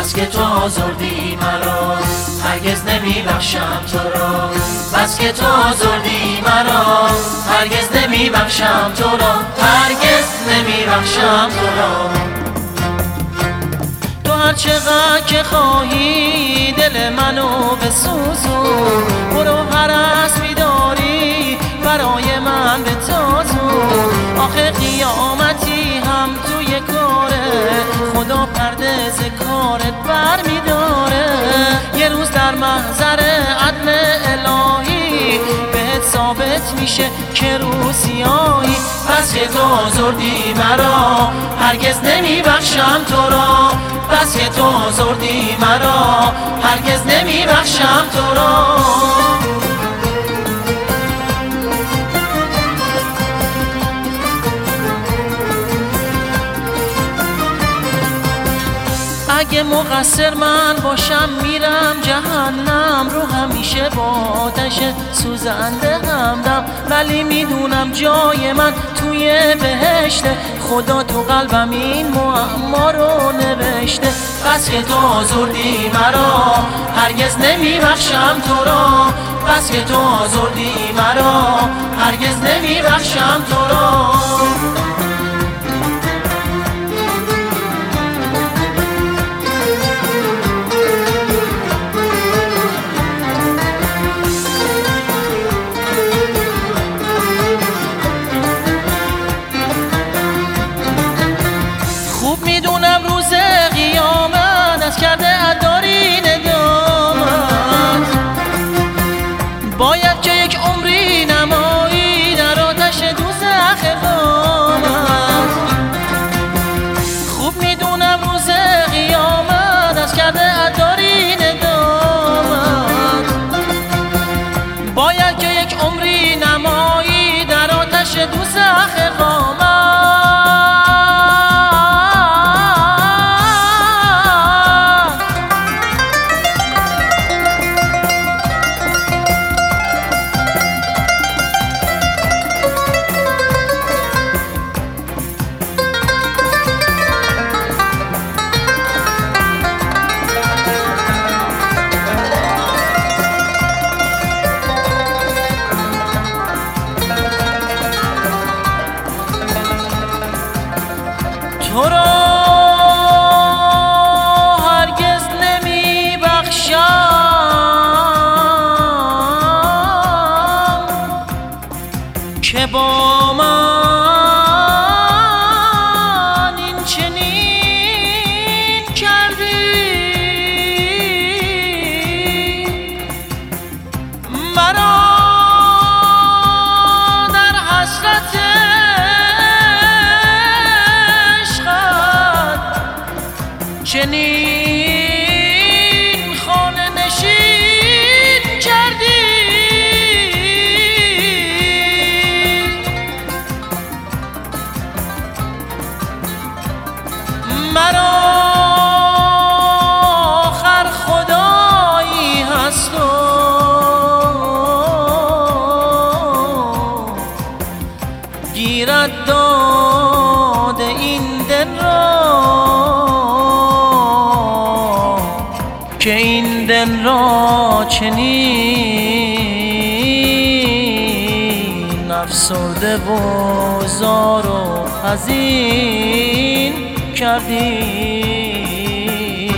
بس که تو آزردی مرا، هرگز نمیبخشم تو را. بس که تو آزردی مرا، هرگز نمیبخشم تو را، هرگز نمیبخشم تو را. تو هر چقدر که خواهی دل منو بسوزون، برو هر اسبی داری برای من بتازون. آخه قیامتی هم توی کاره، خدا پرده ز کارت بر میداره. یه روز در محضر عدل الهی بهت ثابت میشه که رو سیاهی. بس که تو آزردی مرا، هرگز نمیبخشم تو را. بس که تو آزردی مرا، هرگز نمیبخشم تو را. اگه مقصر من باشم میرم جهنم، رو همیشه با آتش سوزنده همدم. ولی میدونم جای من توی بهشته، خدا تو قلبم این معما رو نوشته. بس که تو آزردی مرا، هرگز نمیبخشم تو را. بس که تو آزردی مرا، هرگز نمیبخشم تو را. میدونم روز قیامت از کرده اداری ندامت، باید که یک عمری نمایی در آتش دوزخ قامت. خوب میدونم روز قیامت از کرده اداری ندامت، باید که یک عمری نمایی در آتش دوزخ قامت. تو را هرگز نمیبخشم که با من این چنین کردی. مرا در حسرت چنین خانه نشین کردی. مرا آخر خدایی هست و گیرد داد این دل را، که این دل را چنین افسرده و زار و حزین کردی.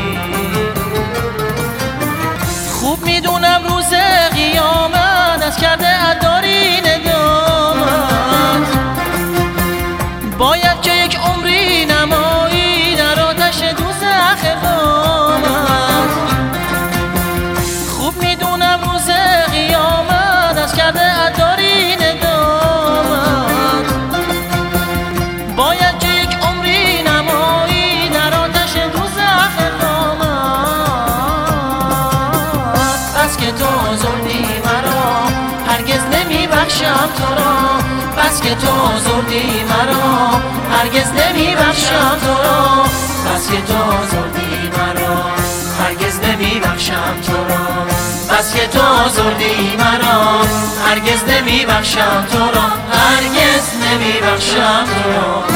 خوب میدونم روز قیامت از کرده اداری ندامت، باید که یک عمری نمایی در آتش دوزخ قامت. خوب میدونم روز قیامت از کرده اداری ندامت، باید که یک عمری نمایی در آتش دوزخ قامت. بس که تو آزردی مرا، هرگز نمیبخشم تو را. بس که تو آزردی مرا، هرگز نمیبخشم تو را. بس که تو آزردی مرا، هرگز نمیبخشم تو را. بس که تو آزردی مرا، هرگز نمیبخشم تو را، هرگز نمیبخشم تو را.